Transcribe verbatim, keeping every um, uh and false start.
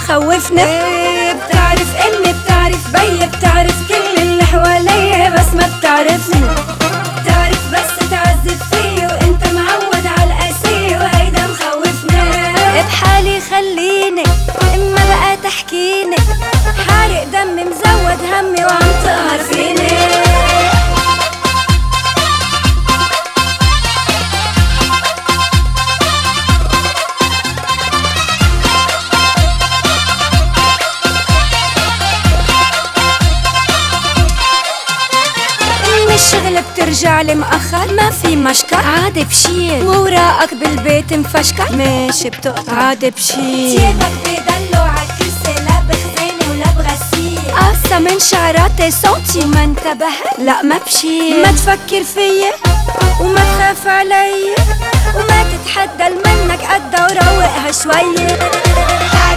مخوفنا. ايه بتعرف امي، بتعرف بي، بتعرف كل اللي حواليا بس ما بتعرفني. بتعرف بس تعذب فيي وانت معود على القاسية وهيدا مخوفنا. بحالي خليني اما بقى تحكيني، حارق دمي مزود همي وعم تقهر فيني. الشغل بترجع لي مأخر ما في مشكر، عادي بشيل ووراقك بالبيت مفشكر، ماشي بتقطع عادي بشيل. تيابك بيضلوا عالكرسي لا بخزانة ولا بغسيل، قصة من شعراتي صوتي وما انتبهت لا ما بشيل. ما تفكر فيي وما تخاف علي وما تتحدى منك قدها وروقها شوية.